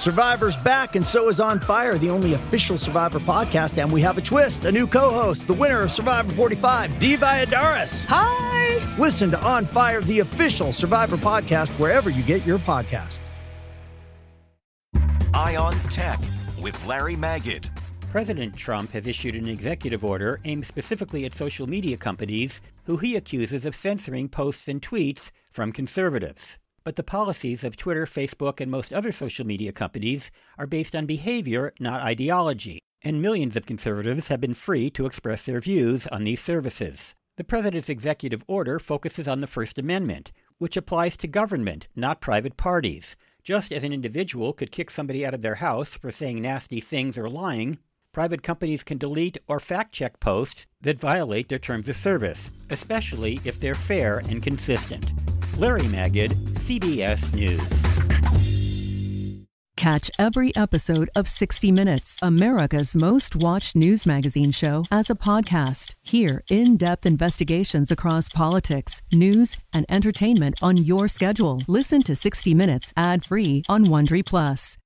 Survivor's back, and so is On Fire, the only official Survivor podcast, and we have a twist, a new co-host, the winner of Survivor 45, Dee Valladares. Hi! Listen to On Fire, the official Survivor podcast, wherever you get your podcast. Eye on Tech with Larry Magid. President Trump has issued an executive order aimed specifically at social media companies who he accuses of censoring posts and tweets from conservatives. But the policies of Twitter, Facebook, and most other social media companies are based on behavior, not ideology, and millions of conservatives have been free to express their views on these services. The president's executive order focuses on the First Amendment, which applies to government, not private parties. Just as an individual could kick somebody out of their house for saying nasty things or lying, private companies can delete or fact-check posts that violate their terms of service, especially if they're fair and consistent. Larry Magid, CBS News. Catch every episode of 60 Minutes, America's most watched news magazine show, as a podcast. Hear in-depth investigations across politics, news, and entertainment on your schedule. Listen to 60 Minutes ad-free on Wondery Plus.